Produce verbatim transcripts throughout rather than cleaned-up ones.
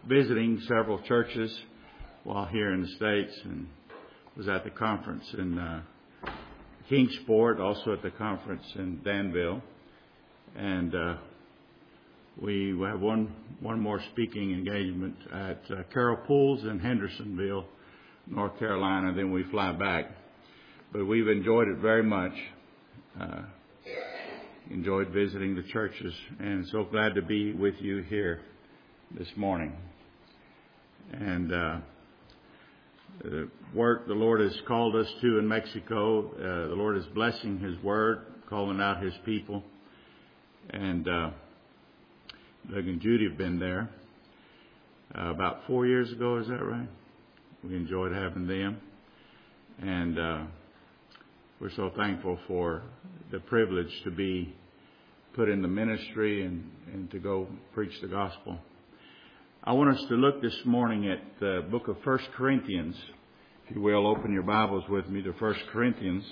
visiting several churches while here in the States, and was at the conference in uh, Kingsport, also at the conference in Danville. And uh, we have one one more speaking engagement at uh, Carol Pools in Hendersonville, North Carolina. Then we fly back. But we've enjoyed it very much. Uh, enjoyed visiting the churches, and so glad to be with you here this morning. And uh, the work the Lord has called us to in Mexico, uh, the Lord is blessing His Word, calling out His people. And uh, Doug and Judy have been there uh, about four years ago, is that right? We enjoyed having them. And uh, we're so thankful for the privilege to be put in the ministry and, and to go preach the gospel. I want us to look this morning at the book of First Corinthians. If you will, open your Bibles with me to First Corinthians.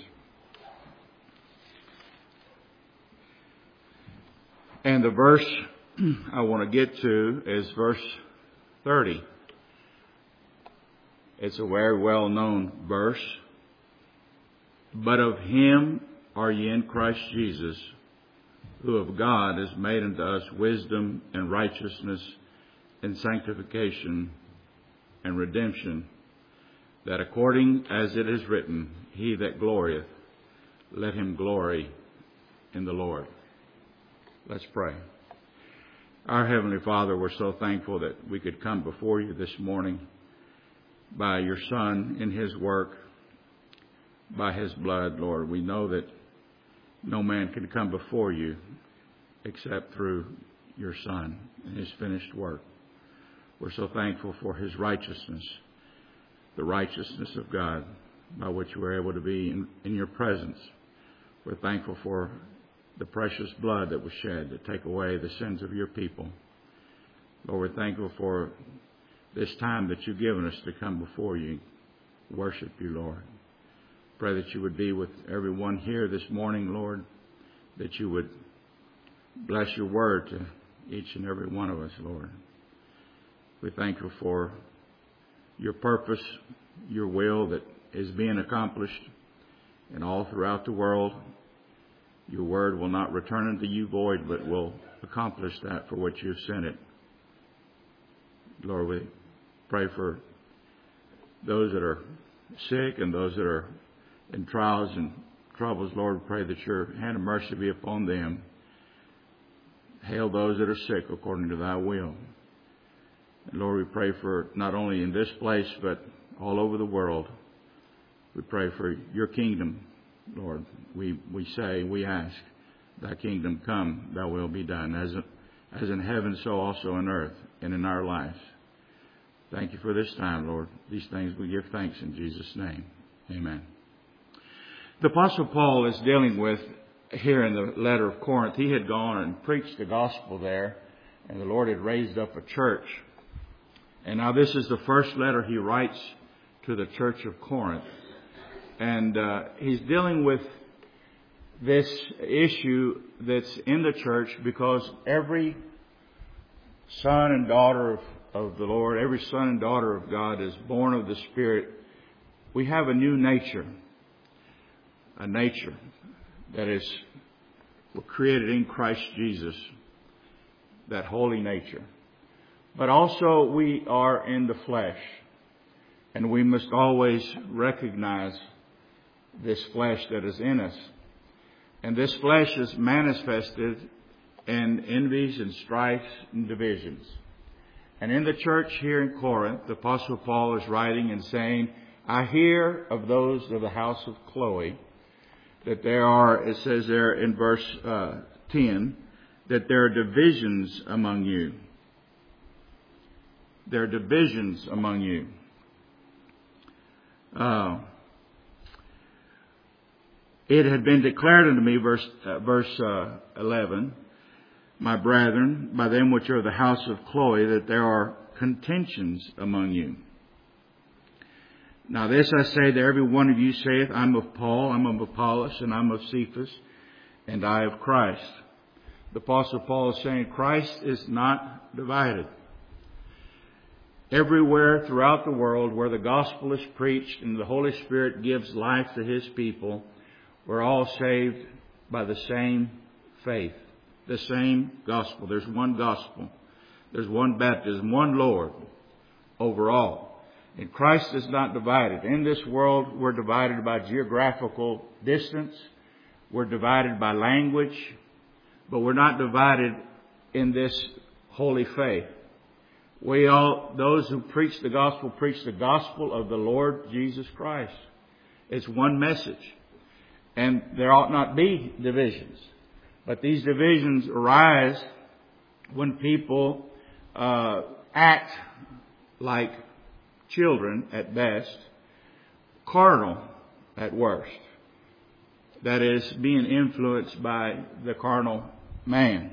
And the verse I want to get to is verse thirty. It's a very well-known verse. But of Him are ye in Christ Jesus, who of God is made unto us wisdom and righteousness and sanctification and redemption, that according as it is written, He that glorieth, let him glory in the Lord. Let's pray. Our Heavenly Father, we're so thankful that we could come before you this morning by your Son in His work, by His blood, Lord. We know that no man can come before you except through your Son and His finished work. We're so thankful for His righteousness, the righteousness of God, by which we're able to be in, in your presence. We're thankful for the precious blood that was shed to take away the sins of your people. Lord, we're thankful for this time that you've given us to come before you, worship you, Lord. Pray that you would be with everyone here this morning, Lord, that you would bless your word to each and every one of us, Lord. We thank you for your purpose, your will that is being accomplished and all throughout the world. Your word will not return unto you void, but will accomplish that for which you've sent it. Lord, we pray for those that are sick and those that are in trials and troubles. Lord, pray that your hand of mercy be upon them. Hail those that are sick according to thy will. And Lord, we pray for not only in this place, but all over the world. We pray for your kingdom, Lord. We, we say, we ask, thy kingdom come, thy will be done, as, as in heaven, so also on earth and in our lives. Thank you for this time, Lord. These things we give thanks in Jesus' name. Amen. The Apostle Paul is dealing with here in the letter of Corinth. He had gone and preached the gospel there, and the Lord had raised up a church. And now this is the first letter he writes to the church of Corinth. And uh, he's dealing with this issue that's in the church because every son and daughter of, of the Lord, every son and daughter of God is born of the Spirit. We have a new nature, a nature that is we're created in Christ Jesus, that holy nature. But also we are in the flesh, and we must always recognize this flesh that is in us. And this flesh is manifested in envies and strifes and divisions. And in the church here in Corinth, the Apostle Paul is writing and saying, I hear of those of the house of Chloe that there are, it says there in verse uh, ten, that there are divisions among you. There are divisions among you. Uh, it had been declared unto me, verse uh, verse uh, eleven, my brethren, by them which are of the house of Chloe, that there are contentions among you. Now this I say that every one of you saith, I'm of Paul, I'm of Apollos, and I'm of Cephas, and I of Christ. The Apostle Paul is saying Christ is not divided. Everywhere throughout the world where the gospel is preached and the Holy Spirit gives life to His people, we're all saved by the same faith, the same gospel. There's one gospel. There's one baptism, one Lord over all. And Christ is not divided. In this world, we're divided by geographical distance. We're divided by language. But we're not divided in this holy faith. We all, those who preach the gospel, preach the gospel of the Lord Jesus Christ. It's one message. And there ought not be divisions. But these divisions arise when people uh, act like children at best, carnal at worst. That is, being influenced by the carnal man.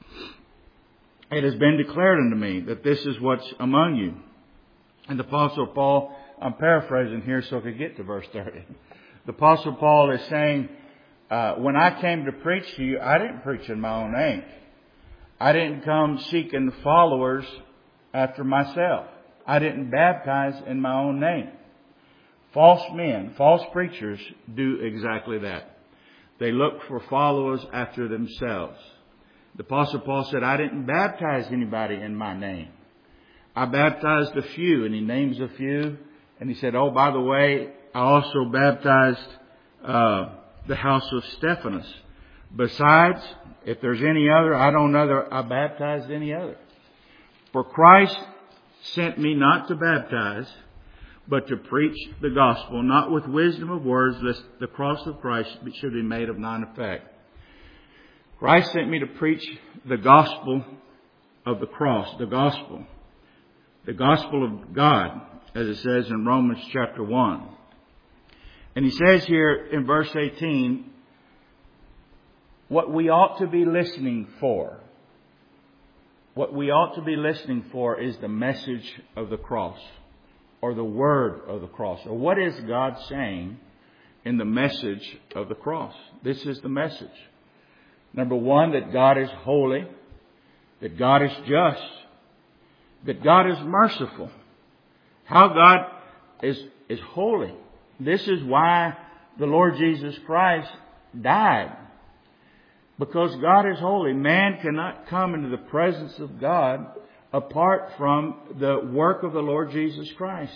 It has been declared unto me that this is what's among you. And the Apostle Paul, I'm paraphrasing here so I could get to verse thirty. The Apostle Paul is saying, uh, when I came to preach to you, I didn't preach in my own name. I didn't come seeking followers after myself. I didn't baptize in my own name. False men, false preachers do exactly that. They look for followers after themselves. The Apostle Paul said, I didn't baptize anybody in my name. I baptized a few, and he names a few. And he said, oh, by the way, I also baptized uh, the house of Stephanas. Besides, if there's any other, I don't know that I baptized any other. For Christ sent me not to baptize, but to preach the gospel, not with wisdom of words, lest the cross of Christ should be made of none effect. Christ sent me to preach the gospel of the cross, the gospel. The gospel of God, as it says in Romans chapter one. And he says here in verse eighteen, what we ought to be listening for. What we ought to be listening for is the message of the cross, or the word of the cross. Or what is God saying in the message of the cross? This is the message. Number one, that God is holy, that God is just, that God is merciful. How God is, is holy. This is why the Lord Jesus Christ died. Because God is holy. Man cannot come into the presence of God apart from the work of the Lord Jesus Christ.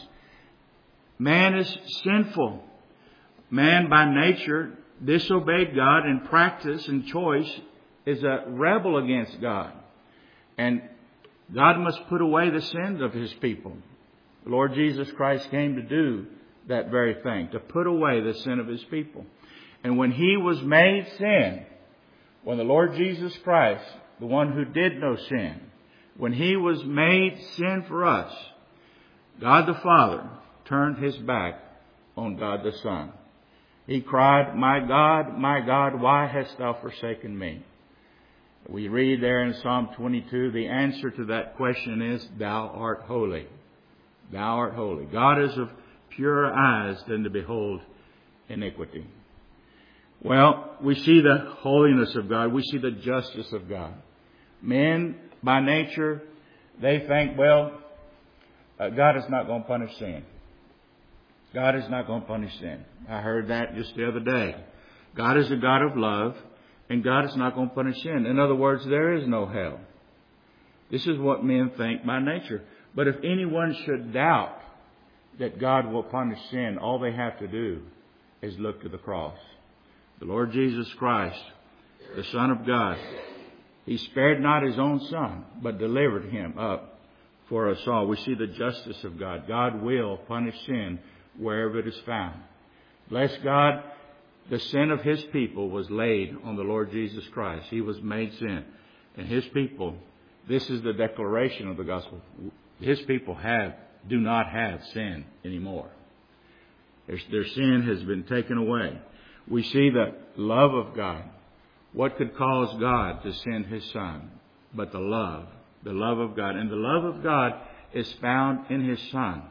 Man is sinful. Man by nature disobeyed God, in practice and choice is a rebel against God. And God must put away the sins of His people. The Lord Jesus Christ came to do that very thing, to put away the sin of His people. And when He was made sin, when the Lord Jesus Christ, the one who did no sin, when He was made sin for us, God the Father turned His back on God the Son. He cried, my God, my God, why hast thou forsaken me? We read there in Psalm twenty-two, the answer to that question is, thou art holy. Thou art holy. God is of purer eyes than to behold iniquity. Well, we see the holiness of God. We see the justice of God. Men, by nature, they think, well, uh, God is not going to punish sin. God is not going to punish sin. I heard that just the other day. God is a God of love, and God is not going to punish sin. In other words, there is no hell. This is what men think by nature. But if anyone should doubt that God will punish sin, all they have to do is look to the cross. The Lord Jesus Christ, the Son of God, He spared not His own Son, but delivered Him up for us all. We see the justice of God. God will punish sin wherever it is found. Bless God, the sin of His people was laid on the Lord Jesus Christ. He was made sin. And His people, this is the declaration of the gospel. His people have, do not have sin anymore. Their, their sin has been taken away. We see the love of God. What could cause God to send His Son? But the love, the love of God. And the love of God is found in His Son.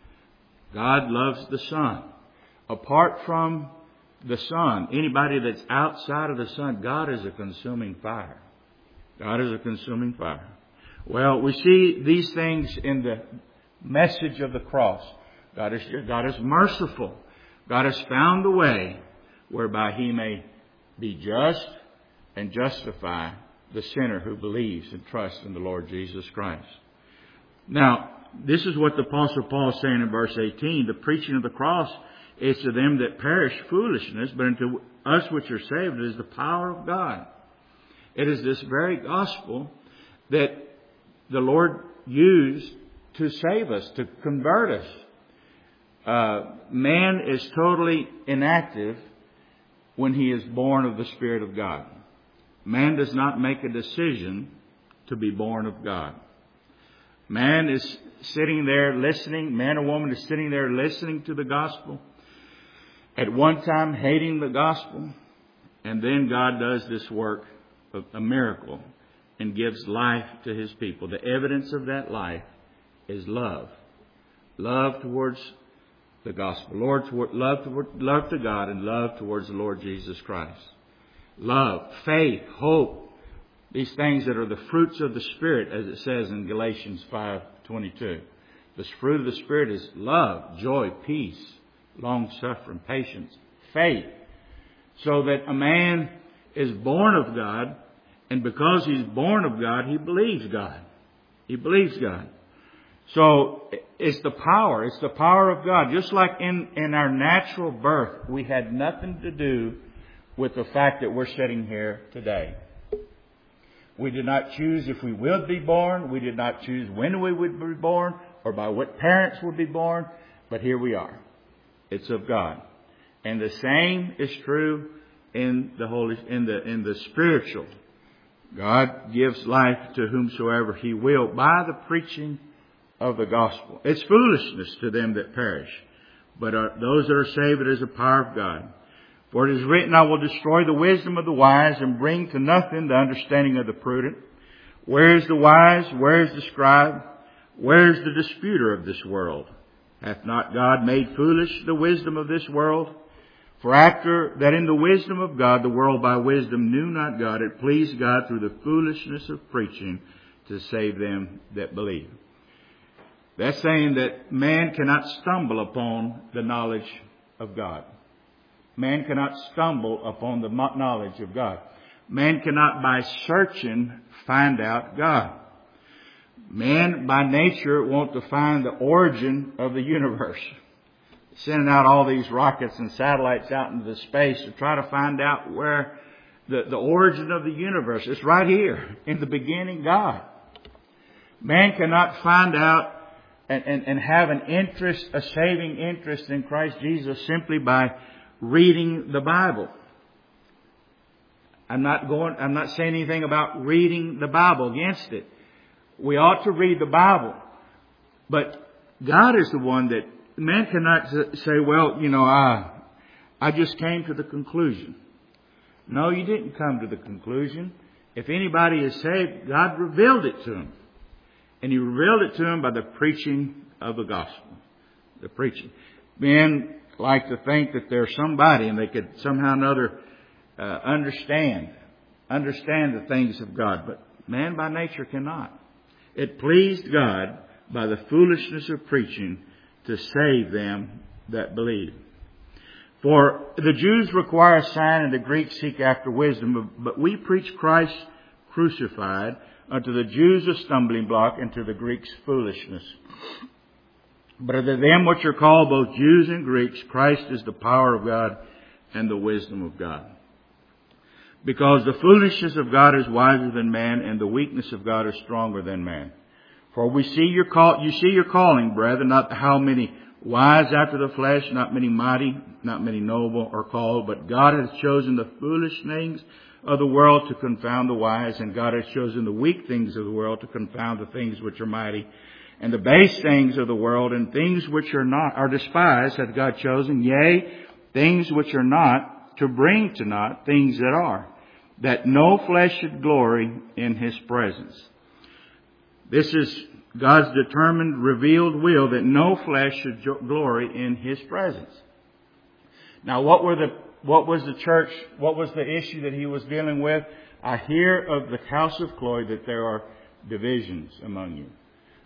God loves the Son. Apart from the Son, anybody that's outside of the Son, God is a consuming fire. God is a consuming fire. Well, we see these things in the message of the cross. God is, God is merciful. God has found the way whereby He may be just and justify the sinner who believes and trusts in the Lord Jesus Christ. Now, this is what the Apostle Paul is saying in verse eighteen. The preaching of the cross is to them that perish foolishness, but unto us which are saved it is the power of God. It is this very gospel that the Lord used to save us, to convert us. Uh, man is totally inactive when he is born of the Spirit of God. Man does not make a decision to be born of God. Man is sitting there listening, man or woman is sitting there listening to the gospel, at one time hating the gospel, and then God does this work of a miracle and gives life to His people. The evidence of that life is love. Love towards the gospel. Lord, toward, love, toward, love to God and love towards the Lord Jesus Christ. Love, faith, hope. These things that are the fruits of the Spirit, as it says in Galatians five twenty-two. The fruit of the Spirit is love, joy, peace, long-suffering, patience, faith. So that a man is born of God, and because he's born of God, he believes God. He believes God. So it's the power. It's the power of God. Just like in, in our natural birth, we had nothing to do with the fact that we're sitting here today. We did not choose if we would be born. We did not choose when we would be born or by what parents would be born. But here we are. It's of God. And the same is true in the holy, in the, in the spiritual. God gives life to whomsoever He will by the preaching of the gospel. It's foolishness to them that perish, but uh, those that are saved, it is the power of God. For it is written, I will destroy the wisdom of the wise and bring to nothing the understanding of the prudent. Where is the wise? Where is the scribe? Where is the disputer of this world? Hath not God made foolish the wisdom of this world? For after that in the wisdom of God, the world by wisdom knew not God, it pleased God through the foolishness of preaching to save them that believe. That's saying that man cannot stumble upon the knowledge of God. Man cannot stumble upon the knowledge of God. Man cannot by searching find out God. Man by nature wants to find the origin of the universe. Sending out all these rockets and satellites out into the space to try to find out where the, the origin of the universe is. Right here in the beginning, God. Man cannot find out and, and, and have an interest, a saving interest in Christ Jesus simply by reading the Bible. I'm not going, I'm not saying anything about reading the Bible, against it. We ought to read the Bible. But God is the one that, man cannot say, well, you know, I, I just came to the conclusion. No, you didn't come to the conclusion. If anybody is saved, God revealed it to him. And He revealed it to him by the preaching of the gospel. The preaching. Men like to think that they're somebody and they could somehow or another uh, understand, understand the things of God. But man by nature cannot. It pleased God by the foolishness of preaching to save them that believe. For the Jews require a sign and the Greeks seek after wisdom, but we preach Christ crucified, unto the Jews a stumbling block, and to the Greeks foolishness. But unto them which are called both Jews and Greeks, Christ is the power of God and the wisdom of God. Because the foolishness of God is wiser than man, and the weakness of God is stronger than man. For we see your call, you see your calling, brethren, not how many wise after the flesh, not many mighty, not many noble are called, but God has chosen the foolish things of the world to confound the wise, and God has chosen the weak things of the world to confound the things which are mighty, and the base things of the world, and things which are not are despised hath God chosen, yea, things which are not, to bring to naught things that are, that no flesh should glory in His presence. This is God's determined, revealed will, that no flesh should glory in His presence. Now, what were the what was the church? What was the issue that He was dealing with? I hear of the house of Chloe that there are divisions among you.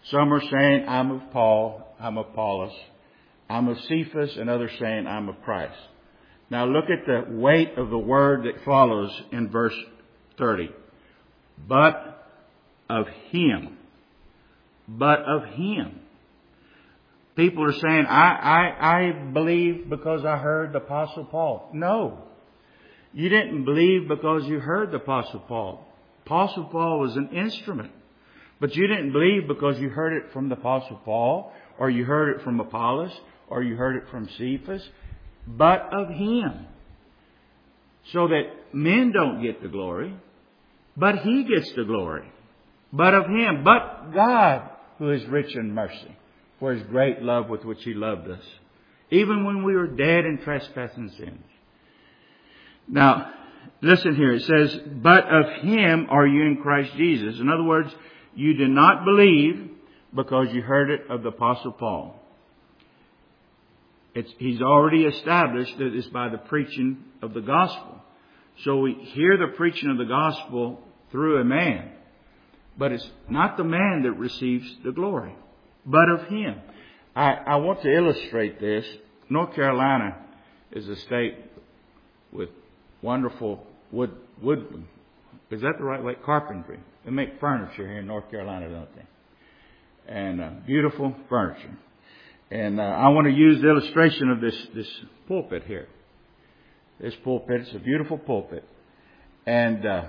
Some are saying, I'm of Paul, I'm of Apollos, I'm of Cephas, and others saying, I'm of Christ. Now look at the weight of the word that follows in verse thirty. But of Him. But of Him. People are saying, I, I, I believe because I heard the Apostle Paul. No. You didn't believe because you heard the Apostle Paul. Apostle Paul was an instrument. But you didn't believe because you heard it from the Apostle Paul, or you heard it from Apollos, or you heard it from Cephas, but of Him. So that men don't get the glory, but He gets the glory. But of Him, but God, who is rich in mercy, for His great love with which He loved us, even when we were dead in trespasses and sins. Now, listen here. It says, but of Him are you in Christ Jesus. In other words, you did not believe because you heard it of the Apostle Paul. It's, he's already established that it's by the preaching of the gospel. So we hear the preaching of the gospel through a man. But it's not the man that receives the glory, but of Him. I, I want to illustrate this. North Carolina is a state with wonderful wood, wood, is that the right way? Carpentry. They make furniture here in North Carolina, don't they? And uh, beautiful furniture. And uh, I want to use the illustration of this, this pulpit here. This pulpit, it's a beautiful pulpit. And uh,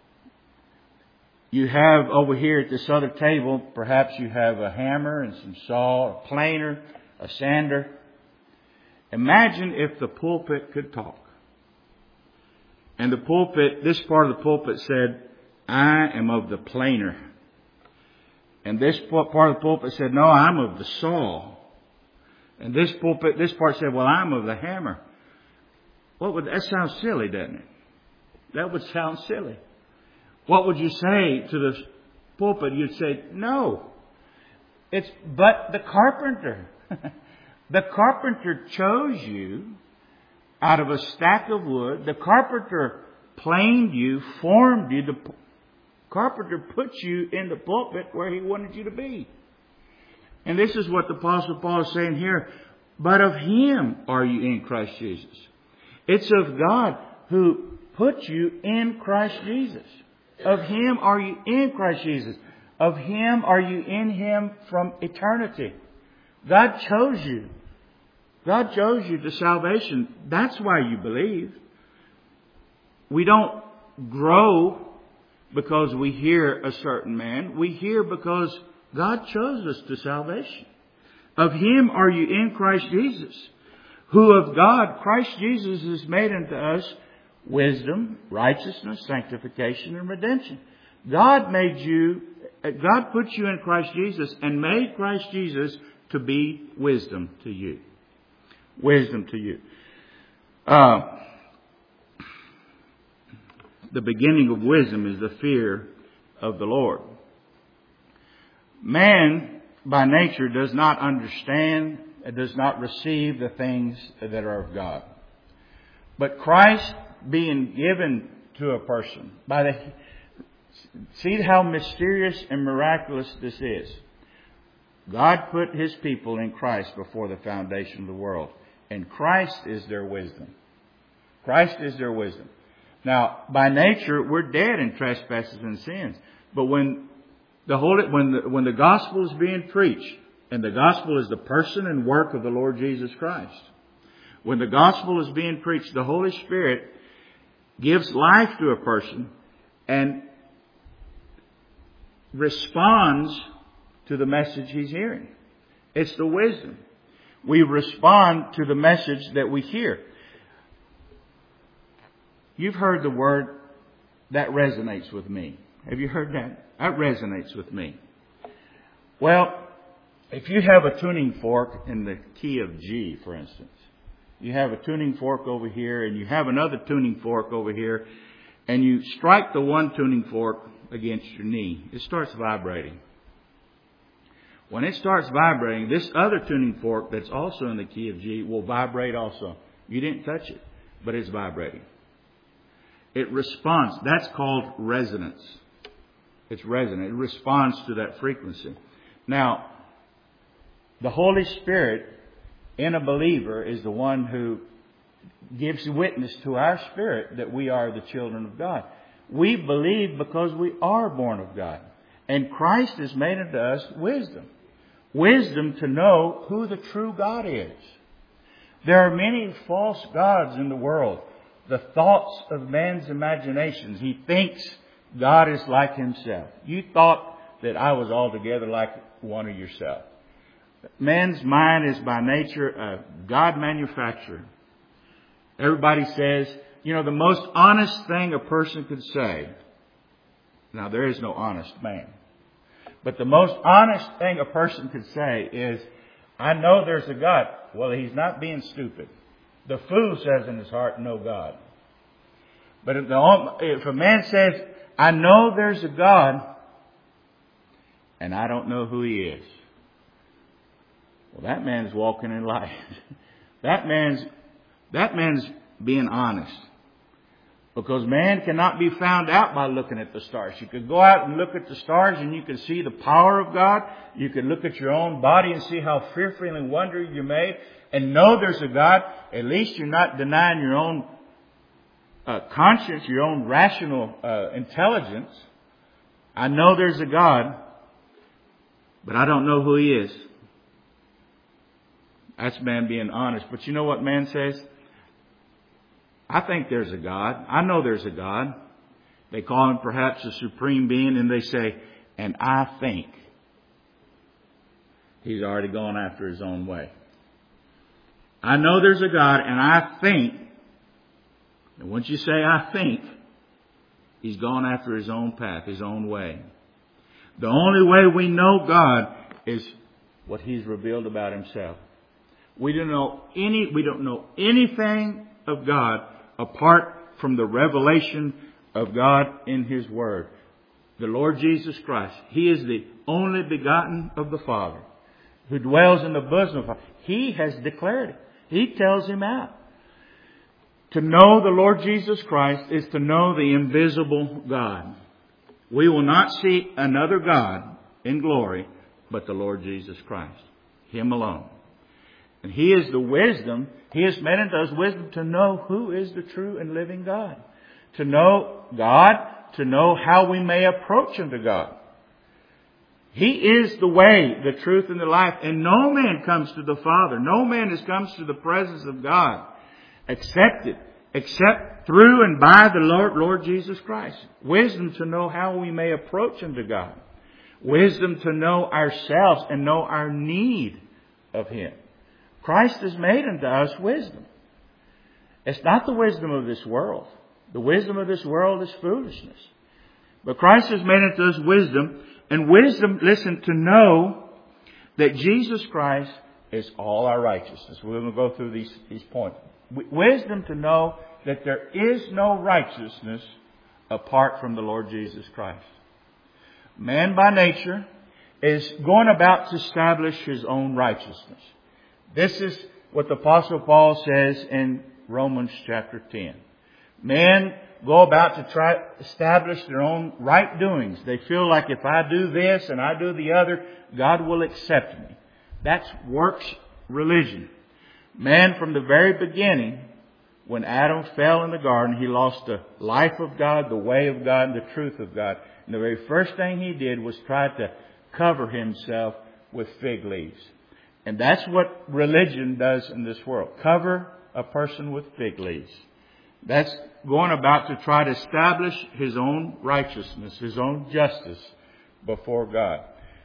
you have over here at this other table, perhaps you have a hammer and some saw, a planer, a sander. Imagine if the pulpit could talk. And the pulpit, this part of the pulpit said, I am of the planer. And this part of the pulpit said, no, I'm of the saw. And this pulpit, this part said, well, I'm of the hammer. What would, that sounds silly, doesn't it? That would sound silly. What would you say to the pulpit? You'd say, no. It's but the carpenter. The carpenter chose you out of a stack of wood. The carpenter planed you, formed you. The carpenter put you in the pulpit where he wanted you to be. And this is what the Apostle Paul is saying here. But of Him are you in Christ Jesus. It's of God who put you in Christ Jesus. Of Him are you in Christ Jesus. Of Him are you in Him from eternity. God chose you. God chose you to salvation. That's why you believe. We don't grow because we hear a certain man. We hear because God chose us to salvation. Of Him are you in Christ Jesus, who of God, Christ Jesus, is made unto us wisdom, righteousness, sanctification, and redemption. God made you, God put you in Christ Jesus and made Christ Jesus to be wisdom to you. Wisdom to you. Uh, the beginning of wisdom is the fear of the Lord. Man, by nature, does not understand, does not receive the things that are of God. But Christ being given to a person, by the, see how mysterious and miraculous this is. God put His people in Christ before the foundation of the world. And Christ is their wisdom. Christ is their wisdom. Now, by nature, we're dead in trespasses and sins. But when the Holy, when the, when the gospel is being preached, and the gospel is the person and work of the Lord Jesus Christ. When the gospel is being preached, the Holy Spirit gives life to a person and responds to the message he's hearing. It's the wisdom. We respond to the message that we hear. You've heard the word, that resonates with me. Have you heard that? That resonates with me. Well, if you have a tuning fork in the key of G, for instance, you have a tuning fork over here and you have another tuning fork over here, and you strike the one tuning fork against your knee, it starts vibrating. When it starts vibrating, this other tuning fork that's also in the key of G will vibrate also. You didn't touch it, but it's vibrating. It responds. That's called resonance. It's resonant. It responds to that frequency. Now, the Holy Spirit in a believer is the one who gives witness to our spirit that we are the children of God. We believe because we are born of God. And Christ has made unto us wisdom. Wisdom to know who the true God is. There are many false gods in the world. The thoughts of man's imaginations. He thinks God is like himself. You thought that I was altogether like one of yourself. Man's mind is by nature a God manufacturer. Everybody says, you know, the most honest thing a person could say. Now, there is no honest man. But the most honest thing a person could say is, I know there's a God. Well, he's not being stupid. The fool says in his heart, no God. But if, the, if a man says, I know there's a God, and I don't know who he is. Well, that man's walking in light. that man's that man's being honest. Because man cannot be found out by looking at the stars. You could go out and look at the stars and you can see the power of God. You could look at your own body and see how fearfully and wonderfully you're made and know there's a God. At least you're not denying your own uh, conscience, your own rational uh, intelligence. I know there's a God, but I don't know who he is. That's man being honest. But you know what man says? I think there's a God. I know there's a God. They call him perhaps a supreme being, and they say, and I think. He's already gone after his own way. I know there's a God, and I think. And once you say I think, he's gone after his own path, his own way. The only way we know God is what he's revealed about himself. We don't know any, we don't know anything of God apart from the revelation of God in his word. The Lord Jesus Christ. He is the only begotten of the Father, who dwells in the bosom of the Father. He has declared it. He tells him out. To know the Lord Jesus Christ is to know the invisible God. We will not see another God in glory but the Lord Jesus Christ. Him alone. And he is the wisdom. He has made unto us wisdom to know who is the true and living God. To know God, to know how we may approach unto God. He is the way, the truth, and the life. And no man comes to the Father. No man has comes to the presence of God except it, except through and by the Lord, Lord Jesus Christ. Wisdom to know how we may approach unto God. Wisdom to know ourselves and know our need of him. Christ has made unto us wisdom. It's not the wisdom of this world. The wisdom of this world is foolishness. But Christ has made unto us wisdom. And wisdom, listen, to know that Jesus Christ is all our righteousness. We're going to go through these, these points. Wisdom to know that there is no righteousness apart from the Lord Jesus Christ. Man by nature is going about to establish his own righteousness. This is what the Apostle Paul says in Romans chapter ten. Men go about to try to establish their own right doings. They feel like if I do this and I do the other, God will accept me. That's works religion. Man, from the very beginning, when Adam fell in the garden, he lost the life of God, the way of God, and the truth of God. And the very first thing he did was try to cover himself with fig leaves. And that's what religion does in this world. Cover a person with fig leaves. That's going about to try to establish his own righteousness, his own justice before God.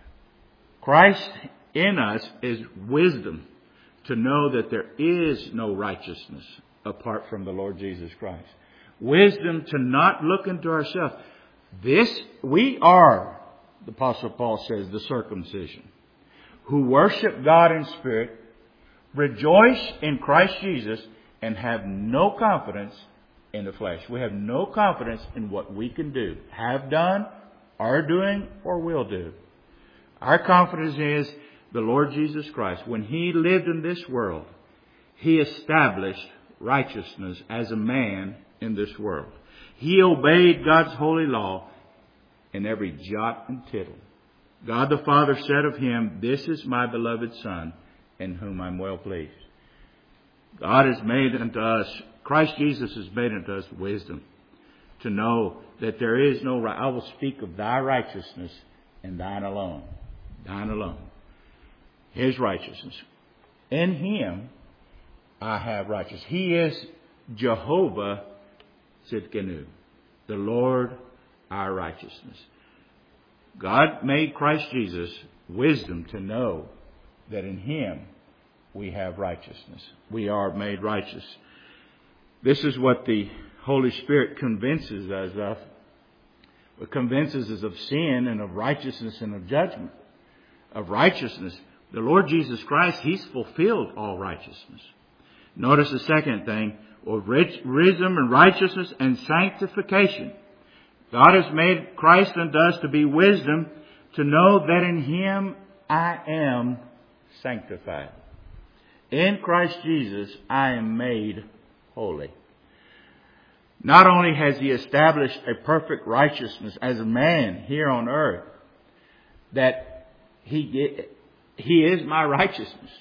Christ in us is wisdom to know that there is no righteousness apart from the Lord Jesus Christ. Wisdom to not look into ourselves. This, we are, the Apostle Paul says, the circumcision, who worship God in spirit, rejoice in Christ Jesus, and have no confidence in the flesh. We have no confidence in what we can do, have done, are doing, or will do. Our confidence is the Lord Jesus Christ. When he lived in this world, he established righteousness as a man in this world. He obeyed God's holy law in every jot and tittle. God the Father said of him, "This is my beloved Son, in whom I'm well pleased." God has made unto us, Christ Jesus has made unto us wisdom to know that there is no right. I will speak of thy righteousness and thine alone. Thine alone. His righteousness. In him I have righteousness. He is Jehovah Tzidkenu, the Lord our righteousness. God made Christ Jesus wisdom to know that in him we have righteousness. We are made righteous. This is what the Holy Spirit convinces us of. It convinces us of sin and of righteousness and of judgment. Of righteousness. The Lord Jesus Christ, he's fulfilled all righteousness. Notice the second thing, or wisdom and righteousness and sanctification. God has made Christ unto us to be wisdom to know that in him I am sanctified. In Christ Jesus I am made holy. Not only has he established a perfect righteousness as a man here on earth, that he, he is my righteousness,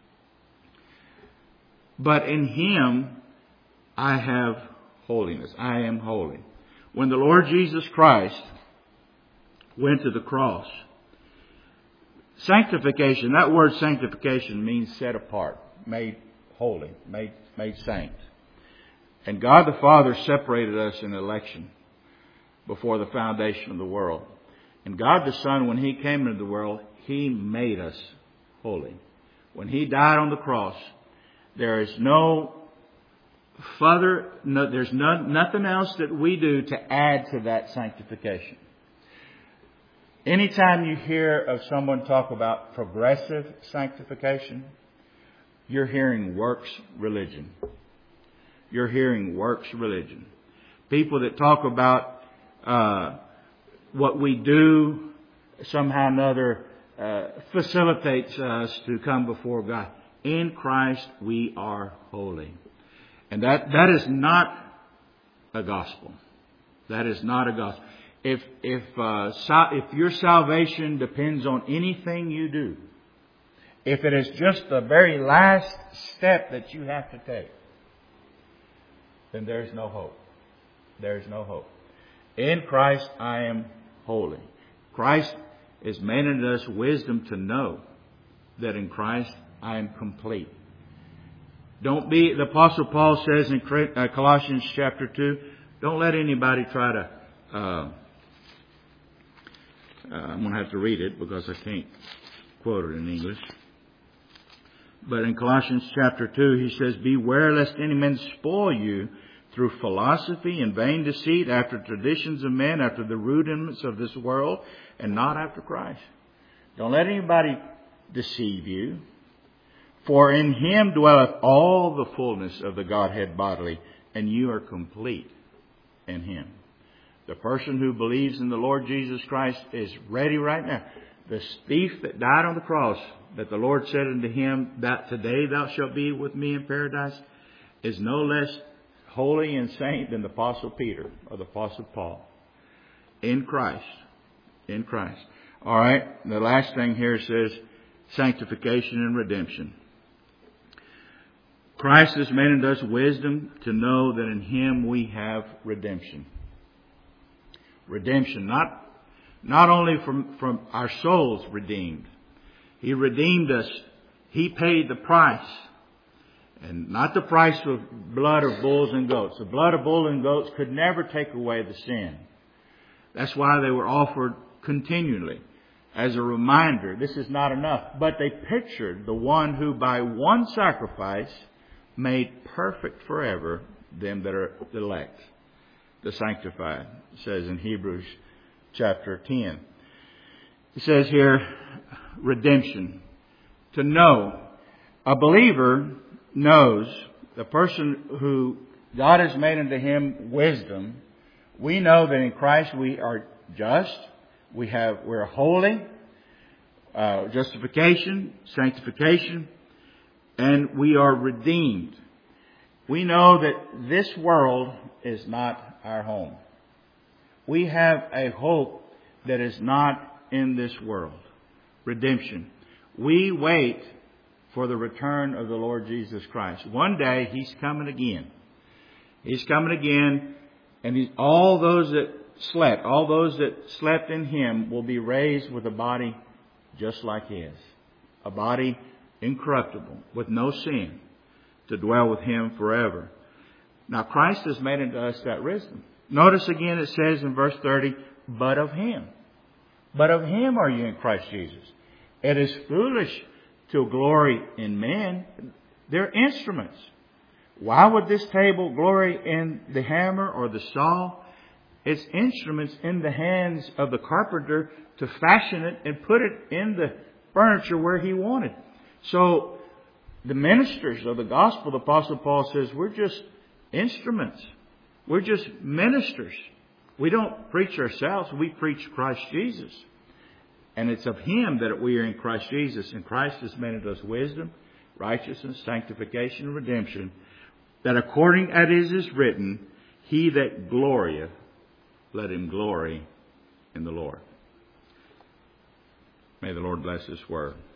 but in him I have holiness. I am holy. When the Lord Jesus Christ went to the cross, sanctification, that word sanctification means set apart, made holy, made, made saint. And God the Father separated us in election before the foundation of the world. And God the Son, when he came into the world, he made us holy. When he died on the cross, there is no further, no, there's no, nothing else that we do to add to that sanctification. Anytime you hear of someone talk about progressive sanctification, you're hearing works religion. You're hearing works religion. People that talk about uh, what we do somehow or another uh, facilitates us to come before God. In Christ we are holy. And that, that is not a gospel. That is not a gospel. If, if, uh, sal- if your salvation depends on anything you do, if it is just the very last step that you have to take, then there's no hope. There's no hope. In Christ I am holy. Christ is made unto us wisdom to know that in Christ I am complete. Don't be, the Apostle Paul says in Colossians chapter two, don't let anybody try to, uh, uh, I'm going to have to read it because I can't quote it in English. But in Colossians chapter two, he says, beware lest any man spoil you through philosophy and vain deceit, after traditions of men, after the rudiments of this world, and not after Christ. Don't let anybody deceive you. For in him dwelleth all the fullness of the Godhead bodily, and you are complete in him. The person who believes in the Lord Jesus Christ is ready right now. The thief that died on the cross, that the Lord said unto him, that today thou shalt be with me in paradise, is no less holy and saint than the Apostle Peter or the Apostle Paul. In Christ. In Christ. All right. The last thing here says sanctification and redemption. Christ has made unto us wisdom to know that in him we have redemption. Redemption. Not, not only from, from our souls redeemed. He redeemed us. He paid the price. And not the price of blood of bulls and goats. The blood of bulls and goats could never take away the sin. That's why they were offered continually as a reminder. This is not enough. But they pictured the one who by one sacrifice made perfect forever them that are elect, the sanctified. It says in Hebrews chapter ten. It says here, redemption. To know. A believer knows, the person who God has made unto him wisdom, we know that in Christ we are just, we have, we're holy, uh, justification, sanctification, and we are redeemed. We know that this world is not our home. We have a hope that is not in this world. Redemption. We wait for the return of the Lord Jesus Christ. One day He's coming again. He's coming again, and he, all those that slept, all those that slept in Him will be raised with a body just like His. A body incorruptible, with no sin, to dwell with Him forever. Now Christ has made unto us that wisdom. Notice again it says in verse thirty, but of Him. But of Him are you in Christ Jesus. It is foolish to glory in men. They're instruments. Why would this table glory in the hammer or the saw? It's instruments in the hands of the carpenter to fashion it and put it in the furniture where he wanted. So the ministers of the gospel, the Apostle Paul says, we're just instruments. We're just ministers. We don't preach ourselves. We preach Christ Jesus. And it's of Him that we are in Christ Jesus. And Christ has made unto us wisdom, righteousness, sanctification, and redemption. That according as it is written, he that glorieth, let him glory in the Lord. May the Lord bless His word.